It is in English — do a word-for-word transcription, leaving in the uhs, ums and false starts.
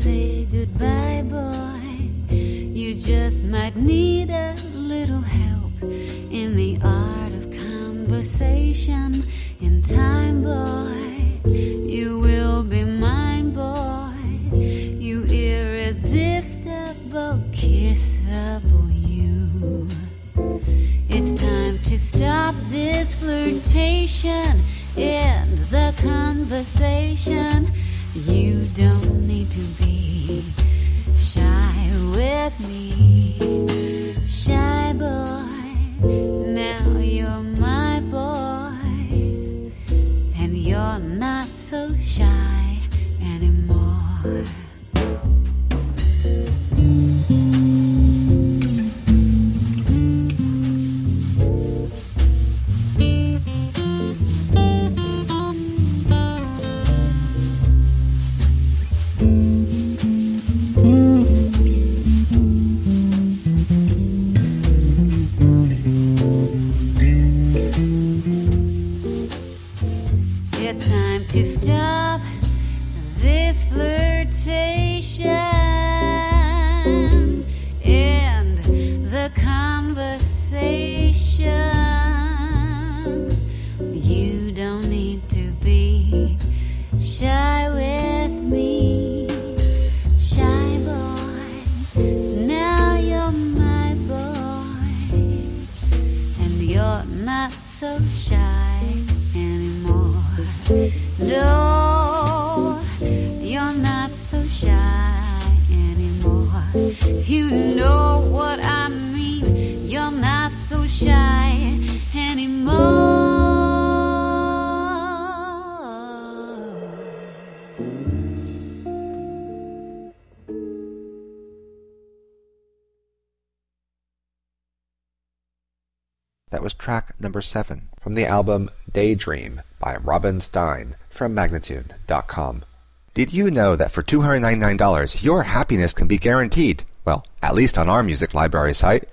say goodbye, boy. You just might need a little help in the art of conversation. In time, boy, you will be mine, boy. You irresistible, kissable you. It's time to stop this flirtation, end the conversation. You don't need to be shy with me, shy boy. Now you're my boy, and you're not so shy anymore. It's time to stop this flirtation, end the conversation. You don't need to be shy with me, shy boy. Now you're my boy, and you're not so shy anymore. No, you're not so shy anymore. You know what I mean. You're not so shy anymore. That was track number seven from the album Daydream by Robin Stein from Magnitude dot com. Did you know that for two hundred ninety-nine dollars your happiness can be guaranteed? Well, at least on our music library site.